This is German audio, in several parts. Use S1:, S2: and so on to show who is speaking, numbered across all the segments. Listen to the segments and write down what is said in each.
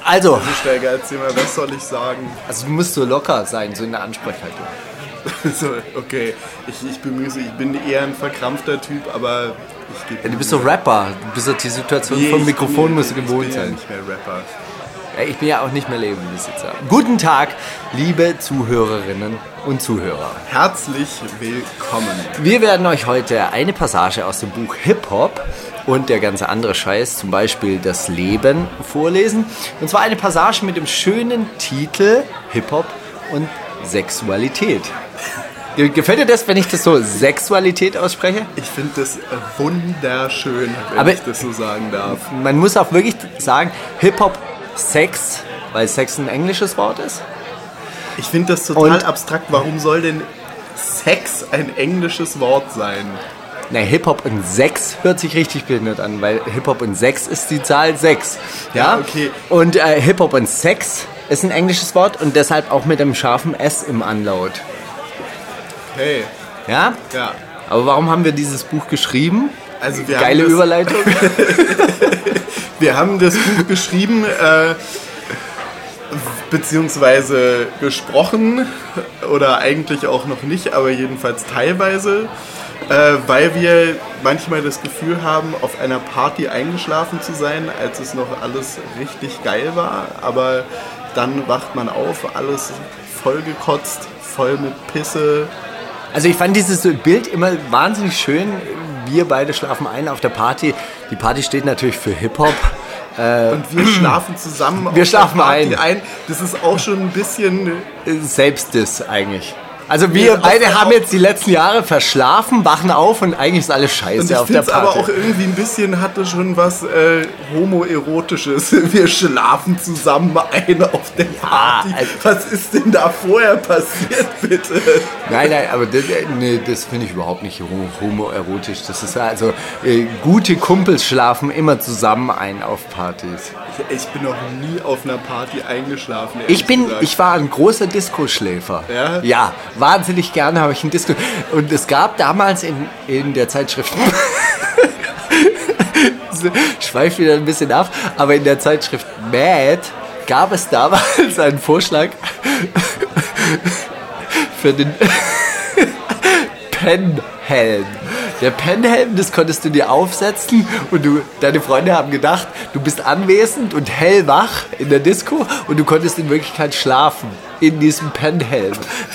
S1: Also
S2: Steiger, erzähl mal, was soll ich sagen?
S1: du musst so locker sein, so in der Ansprechhaltung.
S2: So, okay, ich bemühe mich, ich bin eher ein verkrampfter Typ, aber ich gebe...
S1: Ja, du bist so Rapper, du bist die Situation vom Mikrofon musst du gewohnt sein.
S2: Ich bin ja nicht mehr Rapper.
S1: Ja, ich bin ja auch nicht mehr Labelbesitzer. Guten Tag, liebe Zuhörerinnen und Zuhörer.
S2: Herzlich willkommen.
S1: Wir werden euch heute eine Passage aus dem Buch Hip-Hop und der ganze andere Scheiß, zum Beispiel das Leben, vorlesen. Und zwar eine Passage mit dem schönen Titel Hip-Hop und Sexualität. Gefällt dir das, wenn ich das so Sexualität ausspreche?
S2: Ich finde das wunderschön, wenn ich das so sagen darf.
S1: Man muss auch wirklich sagen, Hip-Hop, Sex, weil Sex ein englisches Wort ist.
S2: Ich finde das total abstrakt. Warum soll denn Sex ein englisches Wort sein?
S1: Na, Hip-Hop und Sex hört sich richtig behindert an, weil Hip-Hop und 6 ist die Zahl 6. Ja,
S2: okay.
S1: Und Hip-Hop und Sex ist ein englisches Wort und deshalb auch mit einem scharfen S im Anlaut.
S2: Okay.
S1: Ja?
S2: Ja.
S1: Aber warum haben wir dieses Buch geschrieben?
S2: Also
S1: Geile Überleitung.
S2: Wir haben das Buch geschrieben, beziehungsweise gesprochen, oder eigentlich auch noch nicht, aber jedenfalls teilweise, weil wir manchmal das Gefühl haben, auf einer Party eingeschlafen zu sein, als es noch alles richtig geil war, aber dann wacht man auf, alles vollgekotzt, voll mit Pisse.
S1: Also ich fand dieses Bild immer wahnsinnig schön. Wir beide schlafen ein auf der Party. Die Party steht natürlich für Hip-Hop.
S2: Und wir schlafen zusammen
S1: wir schlafen
S2: auf der Party
S1: ein.
S2: Das ist auch schon ein bisschen...
S1: Selbstdiss eigentlich. Also wir beide haben jetzt die letzten Jahre verschlafen, wachen auf und eigentlich ist alles scheiße auf der Party.
S2: Aber auch irgendwie ein bisschen hatte schon was homoerotisches. Wir schlafen zusammen ein auf der Party.
S1: Also,
S2: was ist denn da vorher passiert, bitte?
S1: Nein, aber das finde ich überhaupt nicht homoerotisch. Das ist also, gute Kumpels schlafen immer zusammen ein auf Partys.
S2: Ich bin noch nie auf einer Party eingeschlafen.
S1: Ich war ein großer Disco-Schläfer.
S2: Ja?
S1: Ja, wahnsinnig gerne habe ich ein Disco. Und es gab damals in der Zeitschrift, schweift wieder ein bisschen ab, aber in der Zeitschrift Mad gab es damals einen Vorschlag für den Pennhelm. Der Pennhelm, das konntest du dir aufsetzen und deine Freunde haben gedacht, du bist anwesend und hellwach in der Disco und du konntest in Wirklichkeit schlafen in diesem Pennhelm.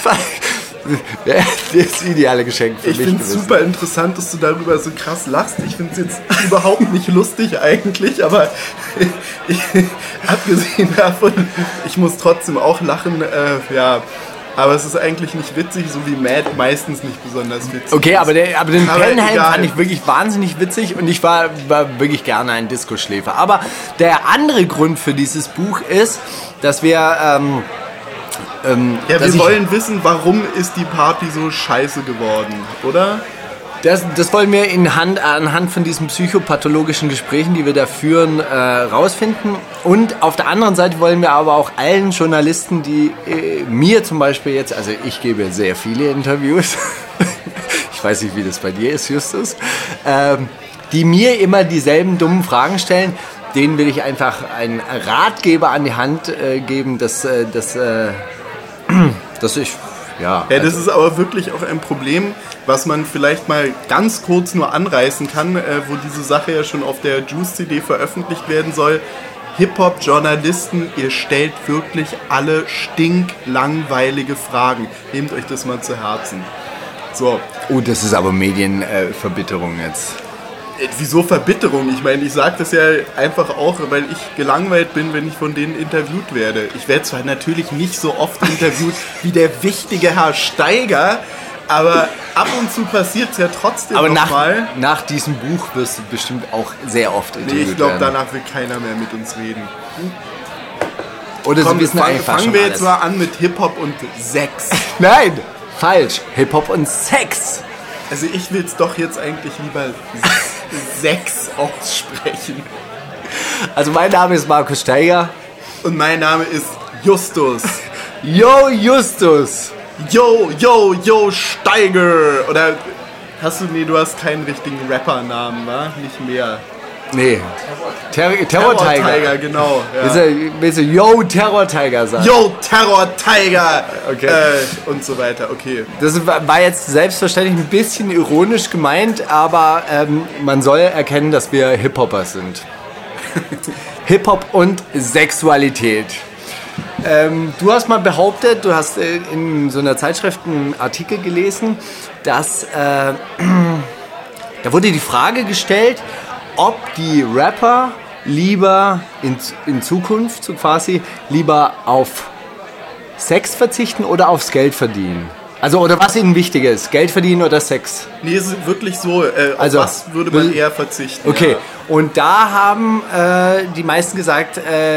S1: Das ideale Geschenk für mich.
S2: Ich finde es super interessant, dass du darüber so krass lachst. Ich finde es jetzt überhaupt nicht lustig eigentlich, aber abgesehen davon, ich muss trotzdem auch lachen, ja. Aber es ist eigentlich nicht witzig, so wie Mad meistens nicht besonders witzig.
S1: Okay, aber den Pennhelm
S2: egal.
S1: fand ich wirklich wahnsinnig witzig und ich war wirklich gerne ein Disco-Schläfer. Aber der andere Grund für dieses Buch ist, dass wir...
S2: wir wollen wissen, warum ist die Party so scheiße geworden, oder?
S1: Das wollen wir anhand von diesen psychopathologischen Gesprächen, die wir da führen, rausfinden. Und auf der anderen Seite wollen wir aber auch allen Journalisten, die mir zum Beispiel jetzt, also ich gebe sehr viele Interviews, ich weiß nicht, wie das bei dir ist, Justus, die mir immer dieselben dummen Fragen stellen, denen will ich einfach einen Ratgeber an die Hand geben, dass ich... Ja,
S2: das ist aber wirklich auch ein Problem, was man vielleicht mal ganz kurz nur anreißen kann, wo diese Sache ja schon auf der Juice-CD veröffentlicht werden soll. Hip-Hop-Journalisten, ihr stellt wirklich alle stinklangweilige Fragen. Nehmt euch das mal zu Herzen. So.
S1: Oh, das ist aber Medienverbitterung jetzt.
S2: Wieso Verbitterung? Ich meine, ich sage das ja einfach auch, weil ich gelangweilt bin, wenn ich von denen interviewt werde. Ich werde zwar natürlich nicht so oft interviewt wie der wichtige Herr Steiger, aber ab und zu passiert es ja trotzdem
S1: aber
S2: nochmal.
S1: Nach diesem Buch wirst du bestimmt auch sehr oft interviewt
S2: ich glaube,
S1: werden.
S2: danach will keiner mehr mit uns reden.
S1: Oder sie wissen einfach
S2: fangen
S1: schon
S2: wir
S1: alles.
S2: jetzt mal an mit Hip-Hop und Sex.
S1: Nein, falsch. Hip-Hop und Sex.
S2: Also ich will es doch jetzt eigentlich lieber Sex aussprechen.
S1: Also mein Name ist Markus Steiger.
S2: Und mein Name ist Justus.
S1: Yo, Justus.
S2: Yo, Steiger. Oder du hast keinen richtigen Rappernamen, wa? Nicht mehr.
S1: Nee. Terror Tiger,
S2: genau. Ja.
S1: Willst du Yo, Terror Tiger sagen?
S2: Yo, Terror Tiger!
S1: Okay.
S2: Und so weiter, okay.
S1: Das war jetzt selbstverständlich ein bisschen ironisch gemeint, aber man soll erkennen, dass wir Hip-Hopper sind. Hip-Hop und Sexualität. Du hast mal behauptet, du hast in so einer Zeitschrift einen Artikel gelesen, dass da wurde die Frage gestellt, ob die Rapper lieber in Zukunft so quasi lieber auf Sex verzichten oder aufs Geld verdienen. Also, oder was ihnen wichtiger ist, Geld verdienen oder Sex?
S2: Nee, es ist wirklich so, auf was würde man eher verzichten?
S1: Okay, ja. Und da haben die meisten gesagt,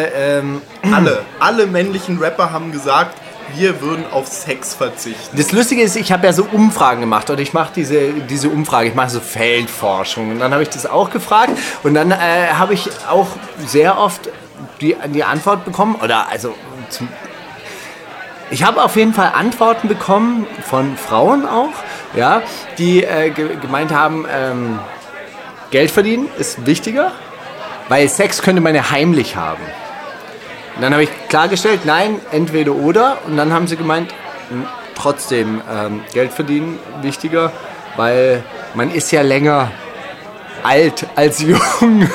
S2: alle männlichen Rapper haben gesagt, wir würden auf Sex verzichten.
S1: Das Lustige ist, ich habe ja so Umfragen gemacht und ich mache diese Umfrage, ich mache so Feldforschung und dann habe ich das auch gefragt und dann habe ich auch sehr oft die Antwort bekommen, oder also ich habe auf jeden Fall Antworten bekommen von Frauen auch, ja, die gemeint haben, Geld verdienen ist wichtiger, weil Sex könnte man ja heimlich haben. Und dann habe ich klargestellt, nein, entweder oder. Und dann haben sie gemeint, trotzdem Geld verdienen wichtiger, weil man ist ja länger alt als jung.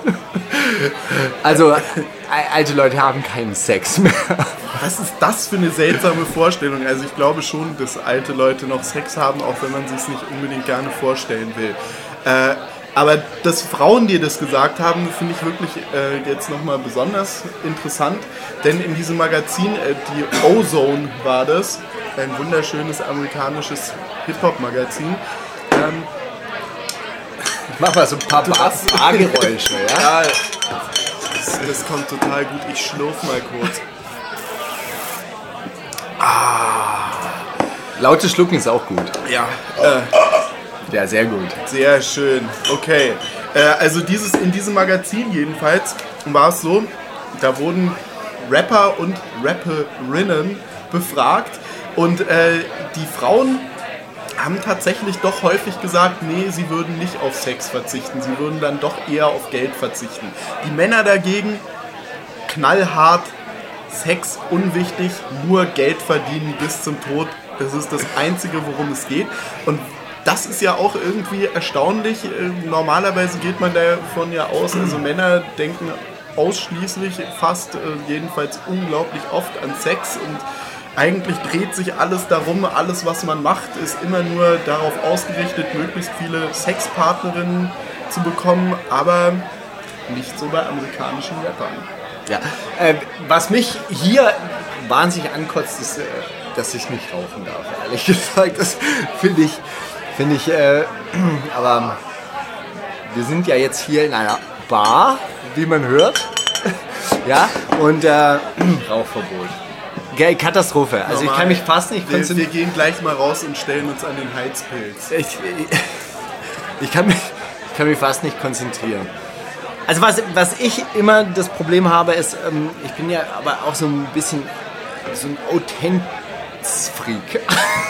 S1: Also alte Leute haben keinen Sex mehr.
S2: Was ist das für eine seltsame Vorstellung? Also ich glaube schon, dass alte Leute noch Sex haben, auch wenn man sich es nicht unbedingt gerne vorstellen will. Aber dass Frauen dir das gesagt haben, finde ich wirklich jetzt nochmal besonders interessant. Denn in diesem Magazin, die Ozone war das, ein wunderschönes amerikanisches Hip-Hop-Magazin.
S1: Mach mal so ein paar Bargeräusche, ja?
S2: Ja, das kommt total gut. Ich schlurf mal kurz.
S1: Lautes Schlucken ist auch gut.
S2: Ja,
S1: ja, sehr gut.
S2: sehr schön. Okay. Also in diesem Magazin jedenfalls war es so, da wurden Rapper und Rapperinnen befragt und die Frauen haben tatsächlich doch häufig gesagt, nee, sie würden nicht auf Sex verzichten, sie würden dann doch eher auf Geld verzichten. Die Männer dagegen knallhart, Sex unwichtig, nur Geld verdienen bis zum Tod. Das ist das Einzige, worum es geht. Und das ist ja auch irgendwie erstaunlich. Normalerweise geht man davon ja aus, also Männer denken ausschließlich, fast jedenfalls unglaublich oft an Sex und eigentlich dreht sich alles darum, alles was man macht, ist immer nur darauf ausgerichtet, möglichst viele Sexpartnerinnen zu bekommen, aber nicht so bei amerikanischen Rappern.
S1: Ja. Was mich hier wahnsinnig ankotzt, ist, dass ich nicht rauchen darf, ehrlich gesagt. Das finde ich, aber wir sind ja jetzt hier in einer Bar, wie man hört, ja, und Rauchverbot. Katastrophe. Also ich kann mich fast nicht konzentrieren.
S2: Wir gehen gleich mal raus und stellen uns an den Heizpilz.
S1: Ich kann mich fast nicht konzentrieren. Also was ich immer das Problem habe, ist, ich bin ja aber auch so ein bisschen so ein Authentiz-Freak.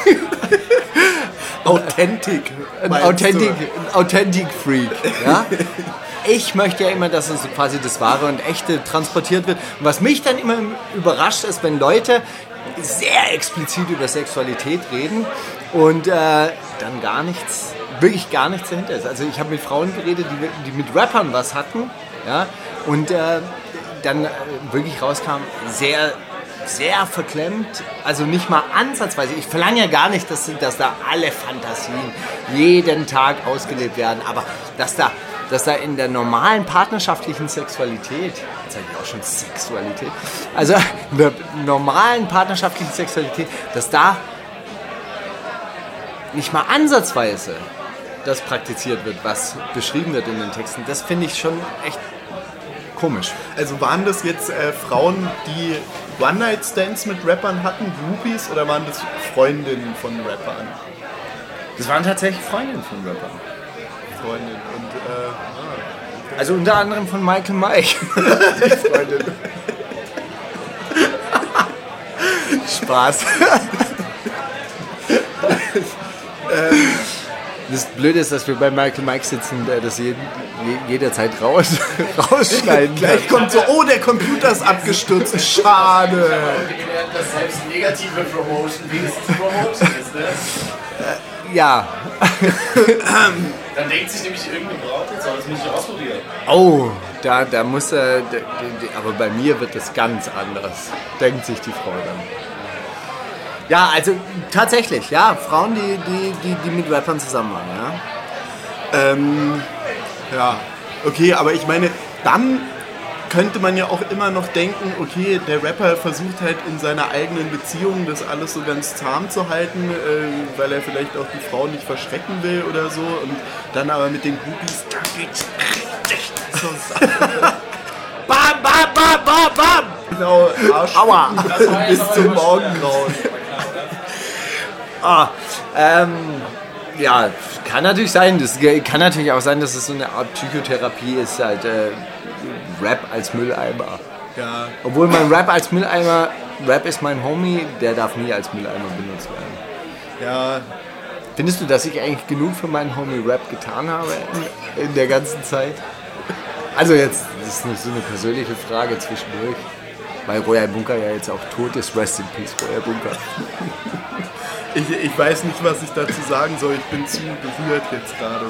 S1: Ein Authentic-Freak. Ja? Ich möchte ja immer, dass es so quasi das Wahre und Echte transportiert wird. Und was mich dann immer überrascht ist, wenn Leute sehr explizit über Sexualität reden und dann wirklich gar nichts dahinter ist. Also ich habe mit Frauen geredet, die mit Rappern was hatten, ja, und dann wirklich rauskam, sehr, sehr verklemmt, also nicht mal ansatzweise. Ich verlange ja gar nicht, dass da alle Fantasien jeden Tag ausgelebt werden, aber dass da in der normalen partnerschaftlichen Sexualität, jetzt sage ich auch schon Sexualität, also in der normalen partnerschaftlichen Sexualität, dass da nicht mal ansatzweise das praktiziert wird, was beschrieben wird in den Texten, das finde ich schon echt komisch.
S2: Also waren das jetzt Frauen, die One-Night-Stands mit Rappern hatten, Groupies, oder waren das Freundinnen von Rappern?
S1: Das waren tatsächlich Freundinnen von Rappern.
S2: Freundinnen und
S1: also unter anderem von Michael Mike. Freundin. Spaß. Das Blöde ist, dass wir bei Michael Mike sitzen, der das jederzeit rausschneiden.
S2: Gleich kommt so, oh, der Computer ist abgestürzt, schade.
S1: Dass selbst negative Promotion wenigstens Promotion ist, ne? Ja.
S3: Dann denkt sich nämlich irgendeine Braut, jetzt soll das nicht ausprobieren.
S1: Oh, da muss er, aber bei mir wird das ganz anders, denkt sich die Frau dann. Ja, also tatsächlich, ja, Frauen, die mit Rappern zusammen waren, ja.
S2: Ja, okay, aber ich meine, dann könnte man ja auch immer noch denken, okay, der Rapper versucht halt in seiner eigenen Beziehung das alles so ganz zahm zu halten, weil er vielleicht auch die Frau nicht verschrecken will oder so und dann aber mit den Groupies, da geht's richtig zur Sache.
S1: Bam, bam, bam, bam, bam!
S2: Genau, Arsch
S1: Aua!
S2: bis zum Morgengrauen.
S1: Ja, kann natürlich sein. Das kann natürlich auch sein, dass es so eine Art Psychotherapie ist, halt Rap als Mülleimer.
S2: Ja.
S1: Obwohl mein Rap als Mülleimer, Rap ist mein Homie, der darf nie als Mülleimer benutzt werden.
S2: Ja.
S1: Findest du, dass ich eigentlich genug für meinen Homie Rap getan habe in der ganzen Zeit? Also jetzt, das ist so eine persönliche Frage zwischendurch, weil Royal Bunker ja jetzt auch tot ist. Rest in Peace, Royal Bunker.
S2: Ich weiß nicht, was ich dazu sagen soll. Ich bin zu berührt jetzt gerade.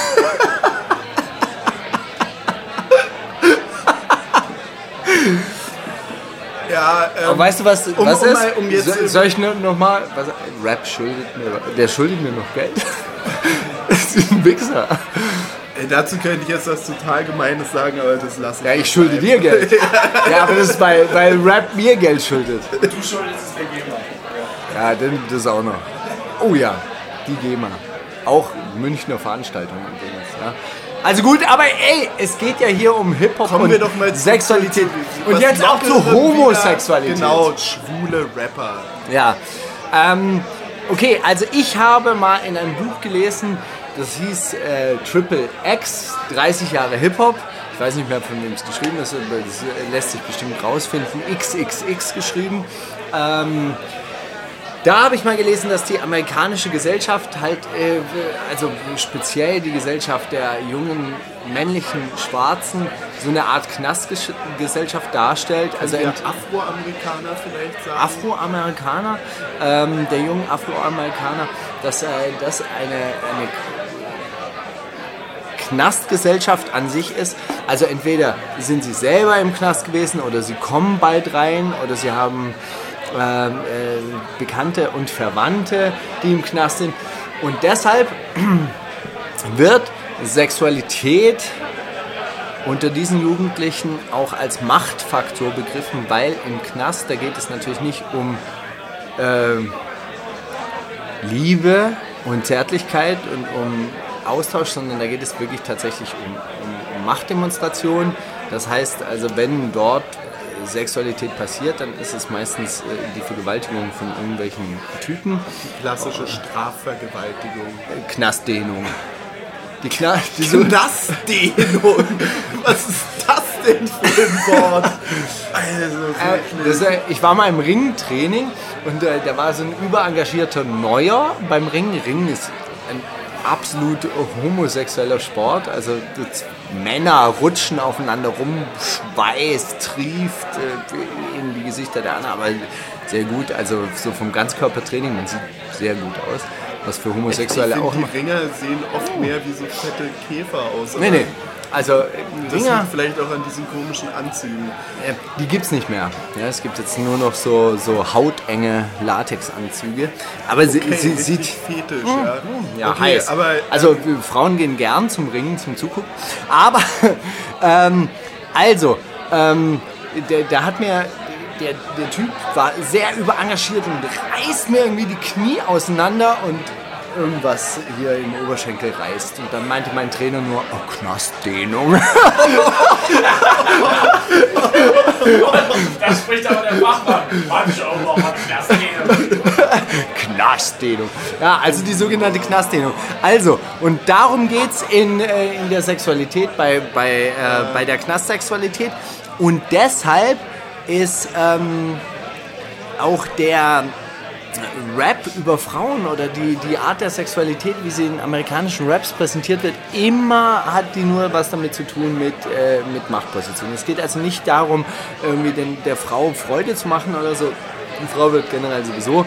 S2: Ja,
S1: aber weißt du, was ist? Soll ich nochmal... Rap schuldet mir... Der schuldet mir noch Geld. Das ist ein Wichser.
S2: Dazu könnte ich jetzt was total Gemeines sagen, aber das lasse ich.
S1: Ja, ich schulde dir Geld. Ja, aber das ist, weil Rap mir Geld schuldet.
S3: Du schuldest es der GEMA.
S1: Ja, das auch noch. Oh ja, die GEMA. Auch Münchner Veranstaltungen übrigens. Ja. Also gut, aber ey, es geht ja hier um Hip-Hop
S2: Kommen
S1: und
S2: wir doch mal
S1: Sexualität.
S2: zu
S1: Und jetzt auch zu Homosexualität.
S2: Genau, schwule Rapper.
S1: Ja. Okay, also ich habe mal in einem Buch gelesen, das hieß Triple X, 30 Jahre Hip-Hop. Ich weiß nicht mehr, von wem es geschrieben ist, aber das lässt sich bestimmt rausfinden. XXX geschrieben. Da habe ich mal gelesen, dass die amerikanische Gesellschaft halt, also speziell die Gesellschaft der jungen männlichen Schwarzen, so eine Art Knastgesellschaft darstellt. Also
S2: Afroamerikaner vielleicht sagen.
S1: Afroamerikaner, der jungen Afroamerikaner, dass das eine Knastgesellschaft an sich ist. Also entweder sind sie selber im Knast gewesen oder sie kommen bald rein oder sie haben Bekannte und Verwandte, die im Knast sind. Und deshalb wird Sexualität unter diesen Jugendlichen auch als Machtfaktor begriffen, weil im Knast, da geht es natürlich nicht um Liebe und Zärtlichkeit und um Austausch, sondern da geht es wirklich tatsächlich um Machtdemonstration. Das heißt also, wenn dort Sexualität passiert, dann ist es meistens die Vergewaltigung von irgendwelchen Typen.
S2: Die klassische Strafvergewaltigung.
S1: Knastdehnung.
S2: Knastdehnung? Was ist das denn für ein Wort?
S1: Ich war mal im Ringtraining und da war so ein überengagierter Neuer beim Ring. Ring ist ein absolut homosexueller Sport, also Männer rutschen aufeinander rum, Schweiß trieft in die Gesichter der anderen, aber sehr gut, also so vom Ganzkörpertraining, man sieht sehr gut aus, was für Homosexuelle auch immer.
S2: Die Ringer sehen oft mehr wie so fette Käfer aus.
S1: Nee, also
S2: das
S1: Ringer,
S2: liegt vielleicht auch an diesen komischen Anzügen.
S1: die gibt's nicht mehr. Ja, es gibt jetzt nur noch so hautenge Latexanzüge. Aber sie sieht
S2: fetisch,
S1: ja,
S2: okay,
S1: heiß.
S2: Aber,
S1: also Frauen gehen gern zum Ringen, zum Zugucken. Aber der hat mir der Typ war sehr überengagiert und reißt mir irgendwie die Knie auseinander und irgendwas hier im Oberschenkel reißt. Und dann meinte mein Trainer nur, oh, Knastdehnung.
S3: Da spricht aber der Fachmann. Manche auch mal Knastdehnung.
S1: Knastdehnung. Ja, also die sogenannte Knastdehnung. Also, und darum geht es in der Sexualität, bei der Knastsexualität. Und deshalb ist auch Rap über Frauen oder die Art der Sexualität, wie sie in amerikanischen Raps präsentiert wird, immer hat die nur was damit zu tun mit Machtpositionen. Es geht also nicht darum, irgendwie der Frau Freude zu machen oder so. Die Frau wird generell sowieso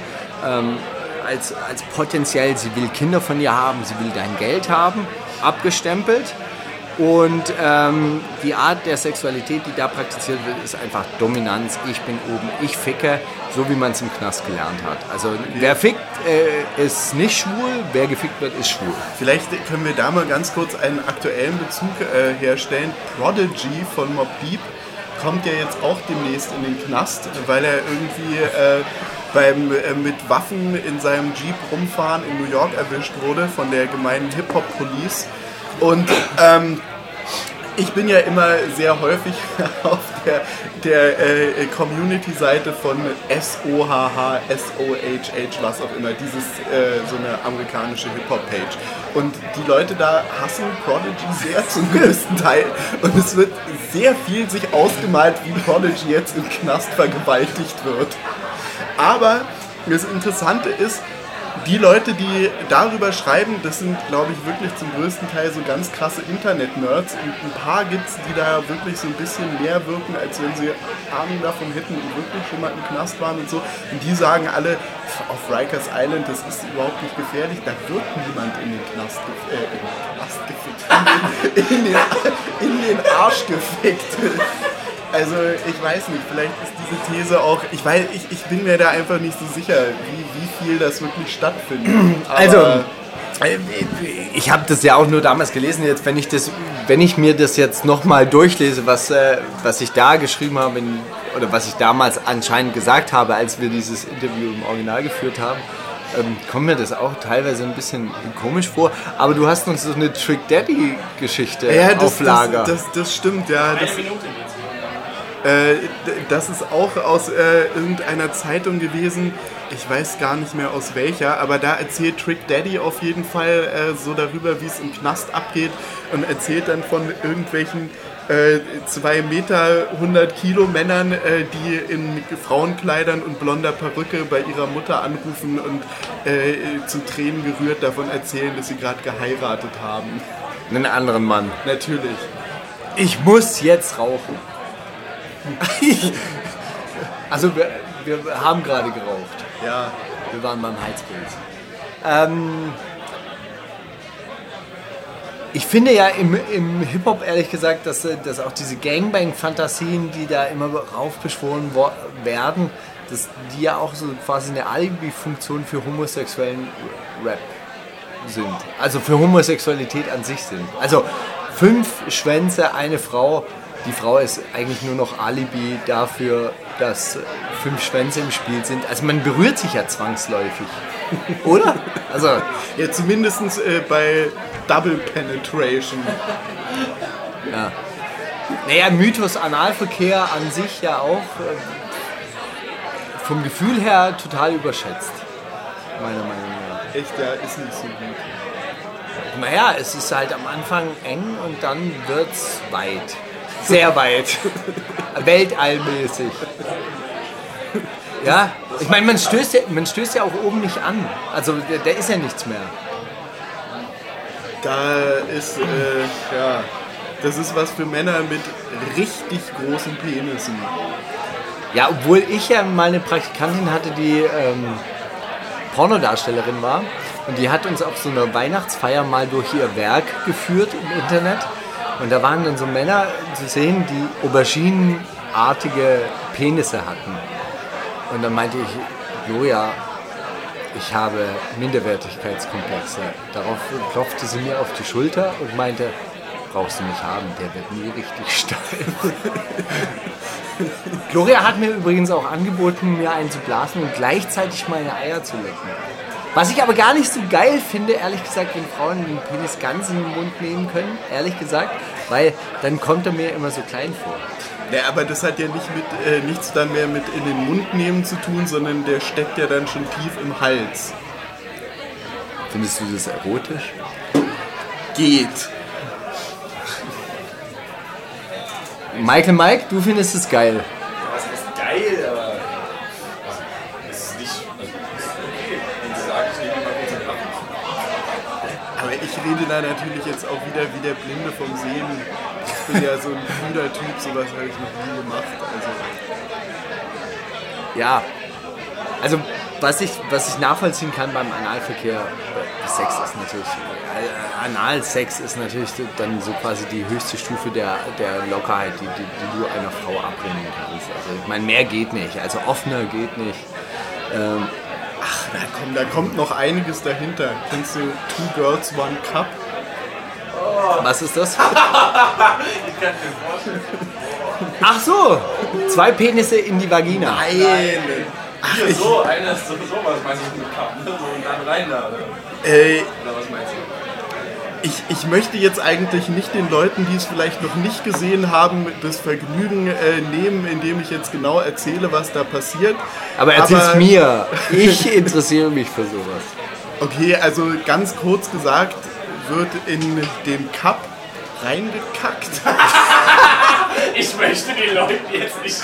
S1: als potenziell, sie will Kinder von dir haben, sie will dein Geld haben, abgestempelt. Und die Art der Sexualität, die da praktiziert wird, ist einfach Dominanz. Ich bin oben, ich ficke, so wie man es im Knast gelernt hat. Also wer fickt, ist nicht schwul, wer gefickt wird, ist schwul.
S2: Vielleicht können wir da mal ganz kurz einen aktuellen Bezug herstellen. Prodigy von Mobb Deep kommt ja jetzt auch demnächst in den Knast, weil er irgendwie mit Waffen in seinem Jeep rumfahren in New York erwischt wurde von der gemeinen Hip-Hop-Police. Und ich bin ja immer sehr häufig auf der Community-Seite von SOHH, SOHH, was auch immer, so eine amerikanische Hip-Hop-Page. Und die Leute da hassen Prodigy sehr zum größten Teil. Und es wird sehr viel sich ausgemalt, wie Prodigy jetzt im Knast vergewaltigt wird. Aber das Interessante ist, die Leute, die darüber schreiben, das sind, glaube ich, wirklich zum größten Teil so ganz krasse Internet-Nerds. Und ein paar gibt es, die da wirklich so ein bisschen mehr wirken, als wenn sie Ahnung davon hätten und wirklich schon mal im Knast waren und so. Und die sagen alle, auf Rikers Island, das ist überhaupt nicht gefährlich, da wird niemand in den Knast gefickt. In den Arsch gefickt. Also ich weiß nicht, vielleicht ist diese These auch, ich bin mir da einfach nicht so sicher, wie viel das wirklich stattfindet. Aber
S1: also ich habe das ja auch nur damals gelesen, jetzt wenn ich mir das jetzt nochmal durchlese, was ich da geschrieben habe oder was ich damals anscheinend gesagt habe, als wir dieses Interview im Original geführt haben, kommt mir das auch teilweise ein bisschen komisch vor, aber du hast uns so eine Trick Daddy Geschichte auf Lager.
S2: Das stimmt, ja. Das ist auch aus irgendeiner Zeitung gewesen, ich weiß gar nicht mehr aus welcher, aber da erzählt Trick Daddy auf jeden Fall so darüber, wie es im Knast abgeht und erzählt dann von irgendwelchen 2 Meter, 100 Kilo Männern, die in Frauenkleidern und blonder Perücke bei ihrer Mutter anrufen und zu Tränen gerührt davon erzählen, dass sie gerade geheiratet haben.
S1: Einen anderen Mann.
S2: Natürlich.
S1: Ich muss jetzt rauchen. Also wir haben gerade geraucht.
S2: Ja.
S1: Wir waren beim Heizpilz. Ich finde ja im Hip-Hop ehrlich gesagt, dass auch diese Gangbang-Fantasien, die da immer raufbeschworen werden, dass die ja auch so quasi eine Alibi-Funktion für homosexuellen Rap sind. Also für Homosexualität an sich sind. Also 5 Schwänze, eine Frau. Die Frau ist eigentlich nur noch Alibi dafür, dass 5 Schwänze im Spiel sind. Also man berührt sich ja zwangsläufig. Oder? Also
S2: ja, zumindest bei Double Penetration.
S1: Ja. Naja, Mythos Analverkehr an sich ja auch vom Gefühl her total überschätzt. Meiner Meinung nach.
S2: Echt, ja, ist nicht so gut.
S1: Naja, es ist halt am Anfang eng und dann wird's weit. Sehr weit. Weltallmäßig. Ja, ich meine, man stößt ja auch oben nicht an. Also da ist ja nichts mehr.
S2: Da ist, das ist was für Männer mit richtig großen Penissen.
S1: Ja, obwohl ich ja mal eine Praktikantin hatte, die Pornodarstellerin war. Und die hat uns auf so einer Weihnachtsfeier mal durch ihr Werk geführt im Internet. Und da waren dann so Männer zu sehen, die auberginenartige Penisse hatten. Und dann meinte ich, Gloria, ich habe Minderwertigkeitskomplexe. Darauf klopfte sie mir auf die Schulter und meinte, brauchst du nicht haben, der wird nie richtig steif. Gloria hat mir übrigens auch angeboten, mir einen zu blasen und gleichzeitig meine Eier zu lecken. Was ich aber gar nicht so geil finde, ehrlich gesagt, wenn Frauen den Penis ganz in den Mund nehmen können, ehrlich gesagt, weil dann kommt er mir immer so klein vor.
S2: Ja, aber das hat ja nichts dann mehr mit in den Mund nehmen zu tun, sondern der steckt ja dann schon tief im Hals.
S1: Findest du das erotisch?
S2: Geht.
S1: Mike, du findest es geil.
S3: Das ist geil, aber es ist nicht.
S2: aber natürlich jetzt auch wieder wie der Blinde vom Sehen. Ich bin ja so ein cooler Typ, sowas habe ich noch nie gemacht.
S1: Ja, also was ich nachvollziehen kann beim Analverkehr, Sex ist natürlich, Analsex ist natürlich dann so quasi die höchste Stufe der Lockerheit, die du einer Frau abbringen kannst. Also ich meine, mehr geht nicht, also offener geht nicht.
S2: Da kommt noch einiges dahinter. Kennst du Two Girls, One Cup?
S1: Was ist das? Ach so, 2 Penisse in die Vagina.
S2: Nein!
S3: Hier so, einer ist sowieso, was meinst du mit Kappen? Und dann rein da, oder? Oder was meinst du?
S2: Ich möchte jetzt eigentlich nicht den Leuten, die es vielleicht noch nicht gesehen haben, das Vergnügen nehmen, indem ich jetzt genau erzähle, was da passiert.
S1: Aber erzähl's mir. Ich interessiere mich für sowas.
S2: Okay, also ganz kurz gesagt, wird in den Cup reingekackt.
S3: Ich möchte den Leuten jetzt nicht...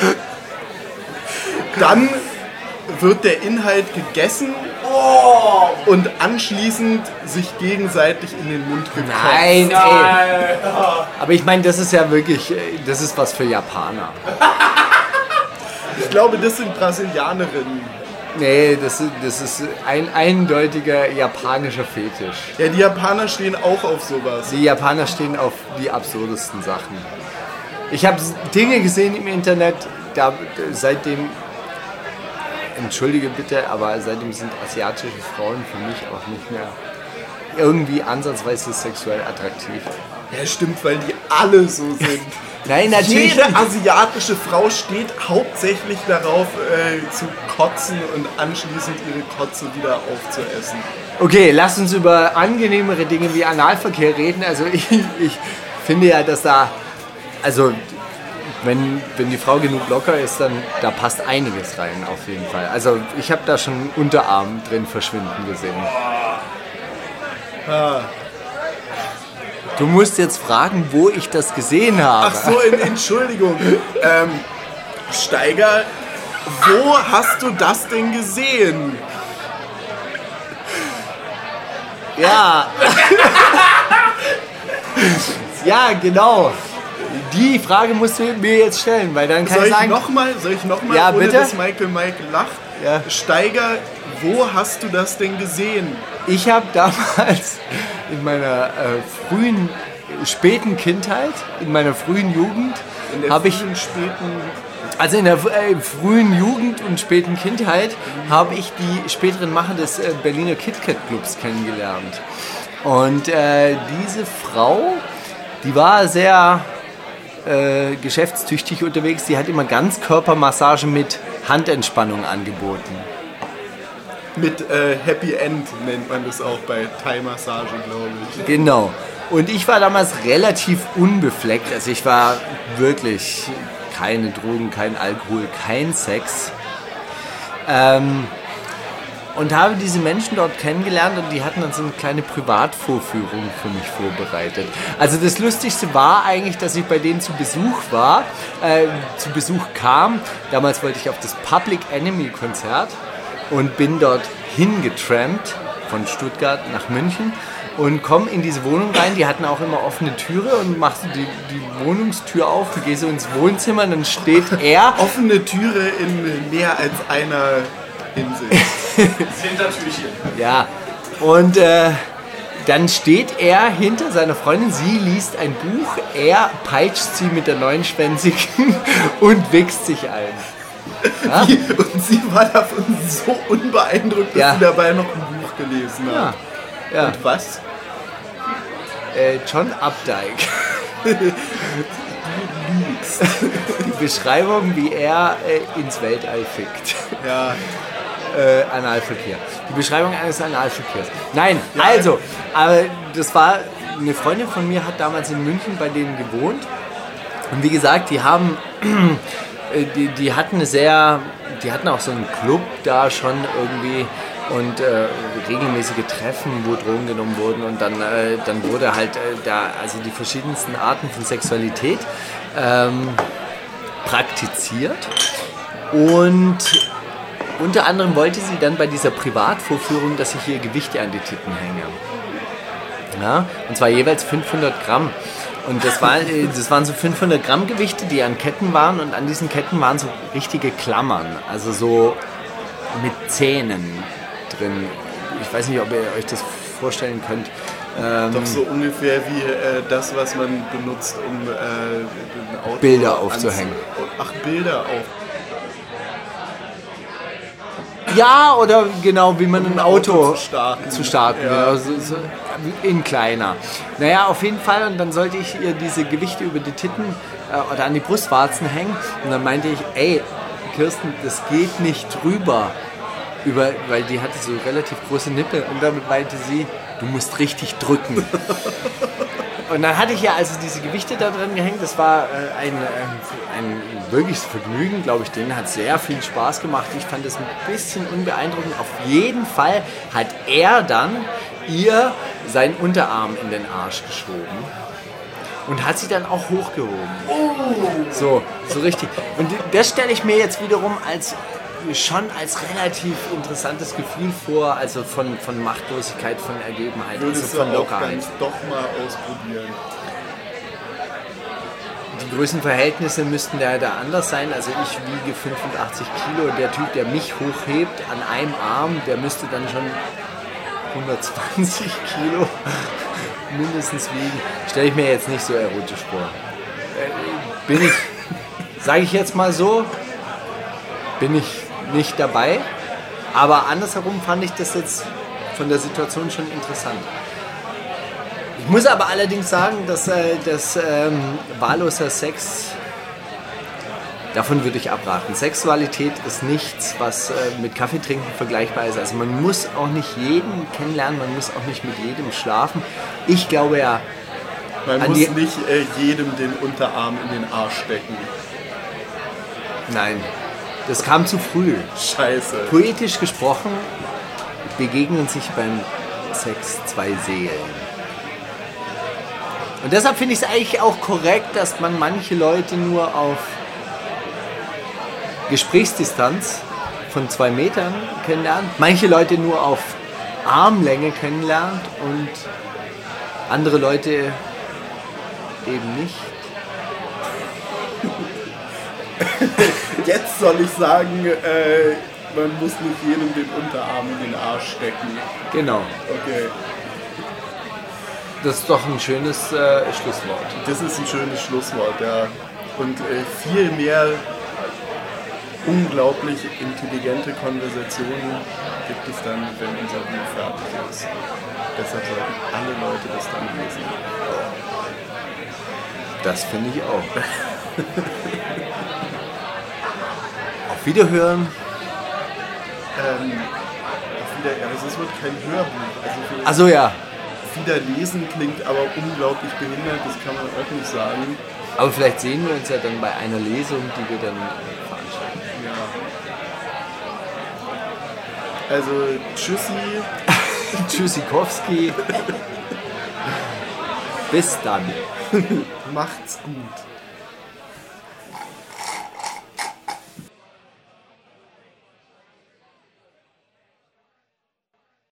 S2: Dann wird der Inhalt gegessen und anschließend sich gegenseitig in den Mund gekotzt.
S1: Nein, ey. Aber ich meine, das ist ja wirklich, das ist was für Japaner.
S2: Ich glaube, das sind Brasilianerinnen.
S1: Nee, das ist ein eindeutiger japanischer Fetisch.
S2: Ja, die Japaner stehen auch auf sowas.
S1: Die Japaner stehen auf die absurdesten Sachen. Ich habe Dinge gesehen im Internet, seitdem, entschuldige bitte, aber seitdem sind asiatische Frauen für mich auch nicht mehr irgendwie ansatzweise sexuell attraktiv.
S2: Ja, stimmt, weil die alle so sind.
S1: Nein, natürlich.
S2: Jede asiatische Frau steht hauptsächlich darauf, zu kotzen und anschließend ihre Kotze wieder aufzuessen.
S1: Okay, lass uns über angenehmere Dinge wie Analverkehr reden. Also ich finde ja, dass da, also wenn die Frau genug locker ist, dann da passt einiges rein auf jeden Fall. Also ich habe da schon einen Unterarm drin verschwinden gesehen. Du musst jetzt fragen, wo ich das gesehen habe.
S2: Ach so, Entschuldigung. Steiger, wo hast du das denn gesehen?
S1: Ja. Ja, genau. Die Frage musst du mir jetzt stellen, weil dann kann ich sagen...
S2: Soll ich nochmal,
S1: ja,
S2: ohne
S1: bitte?
S2: dass Michael lacht?
S1: Ja.
S2: Steiger, wo hast du das denn gesehen?
S1: Ich habe damals in meiner späten Kindheit, in meiner frühen Jugend, also in der frühen Jugend und späten Kindheit habe ich die späteren Macher des Berliner KitKat-Clubs kennengelernt. Und diese Frau, die war sehr geschäftstüchtig unterwegs, die hat immer Ganzkörpermassage mit Handentspannung angeboten.
S2: Mit Happy End nennt man das auch bei Thai-Massage, glaube ich.
S1: Genau. Und ich war damals relativ unbefleckt. Also ich war wirklich keine Drogen, kein Alkohol, kein Sex. Und habe diese Menschen dort kennengelernt und die hatten dann so eine kleine Privatvorführung für mich vorbereitet. Also das Lustigste war eigentlich, dass ich bei denen zu Besuch kam. Damals wollte ich auf das Public Enemy Konzert und bin dort hingetrampt von Stuttgart nach München und komme in diese Wohnung rein. Die hatten auch immer offene Türe und machst du die Wohnungstür auf und gehst so ins Wohnzimmer und dann steht er...
S2: Offene Türe in mehr als einer Insel.
S3: Hintertürchen.
S1: Ja, und dann steht er hinter seiner Freundin, sie liest ein Buch, er peitscht sie mit der neunschwänzigen und wichst sich ein. Ja?
S2: Und sie war davon so unbeeindruckt, dass sie dabei noch ein Buch gelesen hat.
S1: Ja.
S2: Und was?
S1: John Updike. Die Beschreibung, wie er ins Weltall fickt.
S2: Ja.
S1: Analverkehr. Die Beschreibung eines Analverkehrs. Nein, also, aber das war, eine Freundin von mir hat damals in München bei denen gewohnt. Und wie gesagt, die haben, die hatten auch so einen Club da schon irgendwie und regelmäßige Treffen, wo Drogen genommen wurden und dann wurde halt also die verschiedensten Arten von Sexualität praktiziert und unter anderem wollte sie dann bei dieser Privatvorführung, dass ich ihr Gewichte an die Titten hänge. Ja, und zwar jeweils 500 Gramm. Und das waren so 500 Gramm Gewichte, die an Ketten waren. Und an diesen Ketten waren so richtige Klammern. Also so mit Zähnen drin. Ich weiß nicht, ob ihr euch das vorstellen könnt.
S2: Doch so ungefähr wie das, was man benutzt, um ein Auto
S1: Bilder aufzuhängen.
S2: Ach, Bilder auf.
S1: Ja, oder genau, wie man ein Auto
S2: zu starten.
S1: Ja. Genau, so in kleiner. Naja, auf jeden Fall. Und dann sollte ich ihr diese Gewichte über die Titten oder an die Brustwarzen hängen. Und dann meinte ich, ey, Kirsten, das geht nicht drüber. Weil die hatte so relativ große Nippel. Und damit meinte sie, du musst richtig drücken. Und dann hatte ich ja also diese Gewichte da drin gehängt. Das war ein wirkliches Vergnügen, glaube ich. Denen hat sehr viel Spaß gemacht. Ich fand das ein bisschen unbeeindruckend. Auf jeden Fall hat er dann ihr seinen Unterarm in den Arsch geschoben. Und hat sie dann auch hochgehoben. So richtig. Und das stelle ich mir jetzt wiederum schon als relativ interessantes Gefühl vor, also von Machtlosigkeit, von Ergebenheit,
S2: also
S1: von Lockerheit.
S2: Doch mal ausprobieren.
S1: Die Größenverhältnisse müssten da anders sein. Also ich wiege 85 Kilo. Der Typ, der mich hochhebt an einem Arm, der müsste dann schon 120 Kilo mindestens wiegen. Stelle ich mir jetzt nicht so erotisch vor. Sage ich jetzt mal so, bin ich nicht dabei. Aber andersherum fand ich das jetzt von der Situation schon interessant. Ich muss aber allerdings sagen, dass wahlloser Sex, davon würde ich abraten. Sexualität ist nichts, was mit Kaffeetrinken vergleichbar ist. Also man muss auch nicht jeden kennenlernen, man muss auch nicht mit jedem schlafen. Ich glaube ja...
S2: Man muss nicht jedem den Unterarm in den Arsch stecken.
S1: Nein, das kam zu früh.
S2: Scheiße.
S1: Poetisch gesprochen begegnen sich beim Sex zwei Seelen. Und deshalb finde ich es eigentlich auch korrekt, dass man manche Leute nur auf Gesprächsdistanz von 2 Metern kennenlernt, manche Leute nur auf Armlänge kennenlernt und andere Leute eben nicht.
S2: Jetzt soll ich sagen, man muss nicht jedem den Unterarm in den Arsch stecken.
S1: Genau.
S2: Okay.
S1: Das ist doch ein schönes Schlusswort.
S2: Das ist ein schönes Schlusswort, ja. Und viel mehr unglaublich intelligente Konversationen gibt es dann, wenn unser Buch fertig ist. Deshalb sollten alle Leute das dann lesen.
S1: Das finde ich auch. Auf Wiederhören.
S2: Es wird kein Hörbuch.
S1: Also ja.
S2: Wieder lesen klingt aber unglaublich behindert, das kann man auch nicht sagen.
S1: Aber vielleicht sehen wir uns ja dann bei einer Lesung, die wir dann veranstalten.
S2: Ja. Also tschüssi.
S1: Tschüssikowski. Bis dann.
S2: Macht's gut.